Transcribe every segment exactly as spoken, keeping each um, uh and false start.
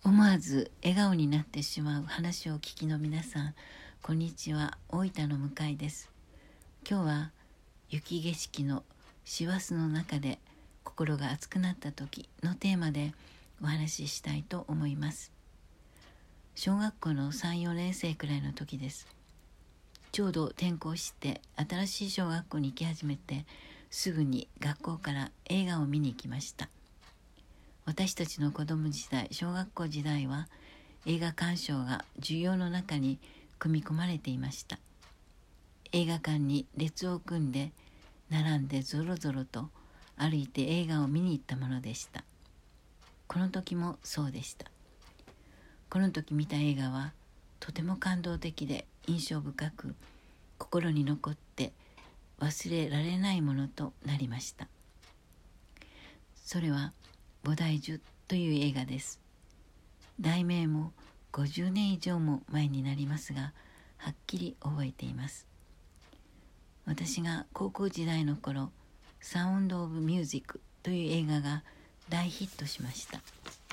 思わず笑顔になってしまう話をお聞きの皆さん、こんにちは。大分の向井です。今日は雪景色の師走の中で心が熱くなった時のテーマでお話ししたいと思います。小学校のさん、よねん生くらいの時です。ちょうど転校して新しい小学校に行き始めて、すぐに学校から映画を見に行きました。私たちの子供時代、小学校時代は映画鑑賞が授業の中に組み込まれていました。映画館に列を組んで並んでぞろぞろと歩いて映画を見に行ったものでした。この時もそうでした。この時見た映画はとても感動的で印象深く、心に残って忘れられないものとなりました。それは菩提樹という映画です。題名もごじゅうねん以上も前になりますが、はっきり覚えています。私が高校時代の頃、サウンド・オブ・ミュージックという映画が大ヒットしました。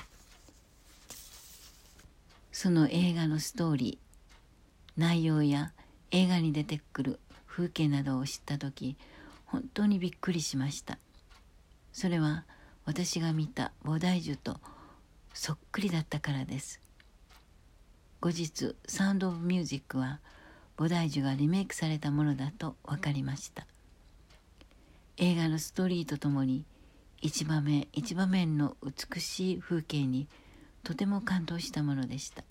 その映画のストーリー、内容や映画に出てくる風景などを知ったとき、本当にびっくりしました。それは私が見た菩提樹とそっくりだったからです。後日、サウンド・オブ・ミュージックは菩提樹がリメイクされたものだと分かりました。映画のストーリーとともに一場面一場面の美しい風景にとても感動したものでした。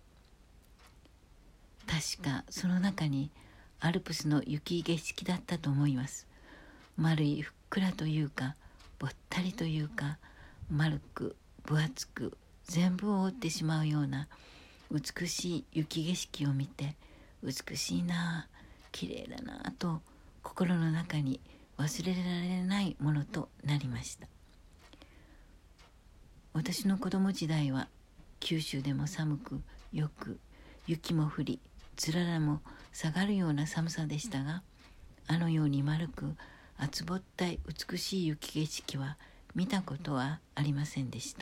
確かその中にアルプスの雪景色だったと思います。丸いふっくらというか、ぼったりというか、丸く分厚く全部を覆ってしまうような美しい雪景色を見て、美しいなあ、綺麗だなあと心の中に忘れられないものとなりました。私の子供時代は九州でも寒く、よく雪も降り、つららも下がるような寒さでしたが、あのように丸く厚ぼったい美しい雪景色は見たことはありませんでした。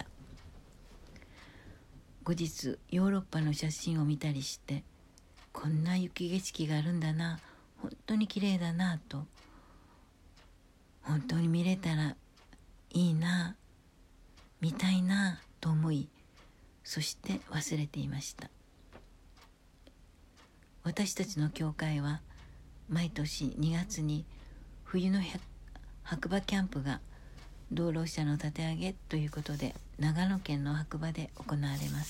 後日ヨーロッパの写真を見たりして、こんな雪景色があるんだな、本当に綺麗だなと、本当に見れたらいいな、見たいなと思い、そして忘れていました。私たちの教会は毎年にがつに冬の白馬キャンプが道路者の立て上げということで長野県の白馬で行われます。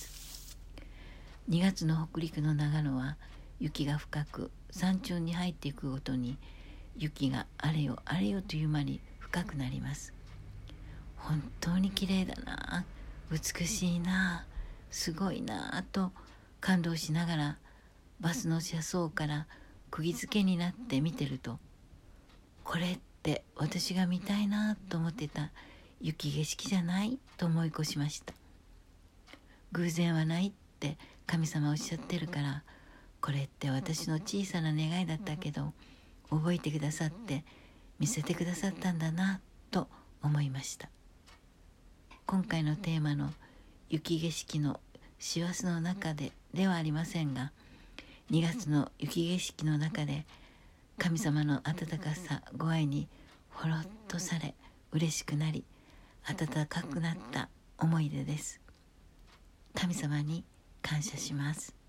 にがつの北陸の長野は雪が深く、山中に入っていくごとに雪があれよあれよという間に深くなります。本当に綺麗だな、美しいな、すごいなと感動しながらバスの車窓から釘付けになって見てると、これって私が見たいなと思ってた雪景色じゃないと思い越しました。偶然はないって神様おっしゃってるから、これって私の小さな願いだったけど覚えてくださって見せてくださったんだなと思いました。今回のテーマの雪景色の師走の中でではありませんが、にがつの雪景色の中で神様の温かさ、ご愛にほろっとされ、嬉しくなり、温かくなった思い出です。神様に感謝します。